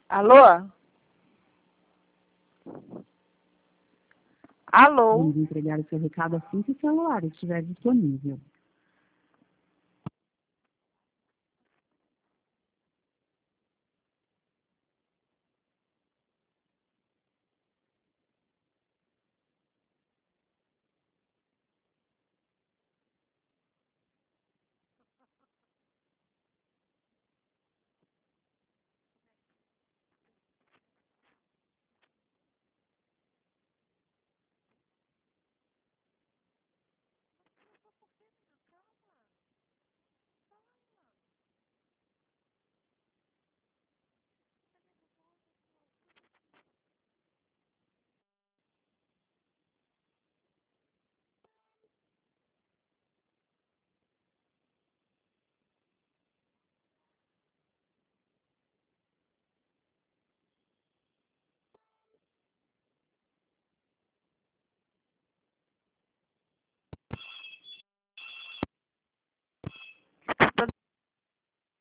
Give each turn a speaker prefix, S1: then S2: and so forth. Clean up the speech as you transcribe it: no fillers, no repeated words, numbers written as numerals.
S1: Alô? Alô?
S2: Vamos entregar o seu recado assim que o celular estiver disponível.